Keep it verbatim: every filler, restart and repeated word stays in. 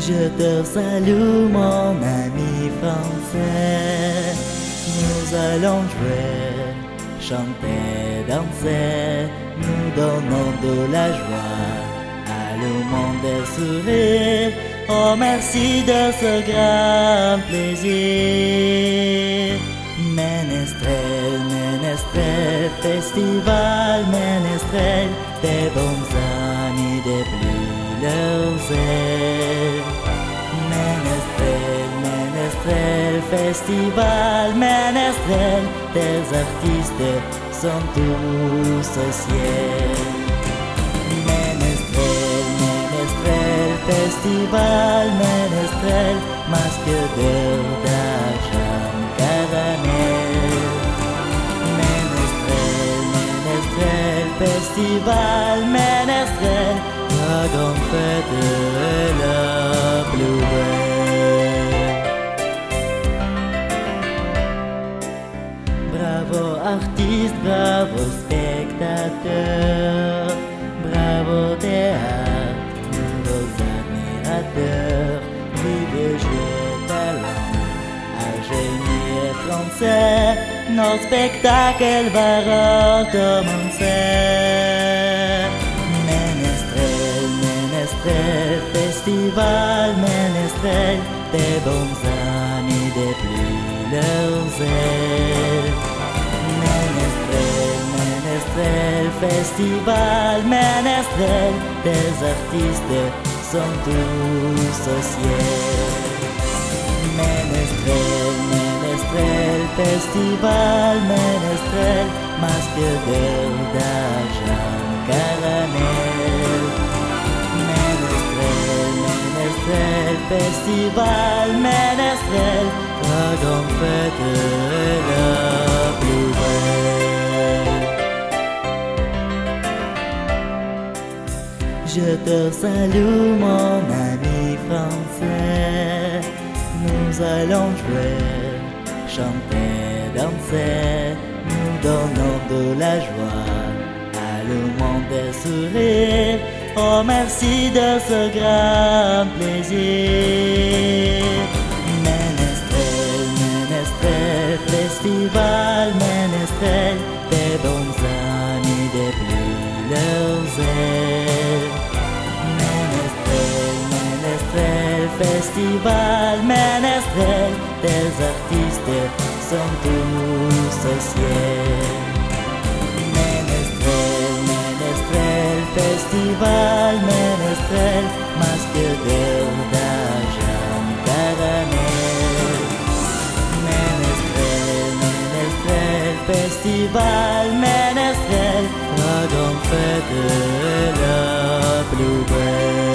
Je te salue mon ami français. Nous allons jouer, chanter, danser. Nous donnons de la joie à le monde des sourires. Oh merci de ce grand plaisir. Ménestrel, ménestrel, festival, ménestrel, des bons amis, des plus leurs ailes. Ménestrel, ménestrel, festival, ménestrel, des artistes sont tous au ciel. Ménestrel, ménestrel, festival, ménestrel, masque d'or, d'argent, caramel. Ménestrel, ménestrel, festival, ménestrel, la grande fête est la plus belle. Bravo artistes, bravo spectateurs, bravo théâtre, nos admirateurs, vivez jeux talent, à génie et français, nos spectacles va recommencer. Ménestrel, ménestrel, festival, ménestrel, des bons amis, des plus leurs ailes. Ménestrel, ménestrel, festival, ménestrel, des artistes sont tous au ciel. Ménestrel, ménestrel, festival, ménestrel, masque d'or, d'argent, caramel. Ménestrel, ménestrel, festival, ménestrel, la grande fête est la plus belle. Je te salue mon ami français. Nous allons jouer, chanter, danser. Nous donnons de la joie à le monde des sourires. Oh merci de ce grand plaisir. Ménestrel, ménestrel, festival, ménestrel, des bons amis, des plus leurs ailes. Ménestrel, ménestrel, festival, ménestrel, des artistes sont tous au ciel. Ménestrel, ménestrel, festival, ménestrel, masque d'or, d'argent, caramel. Ménestrel, ménestrel, festival, ménestrel, la grande fête est la plus belle.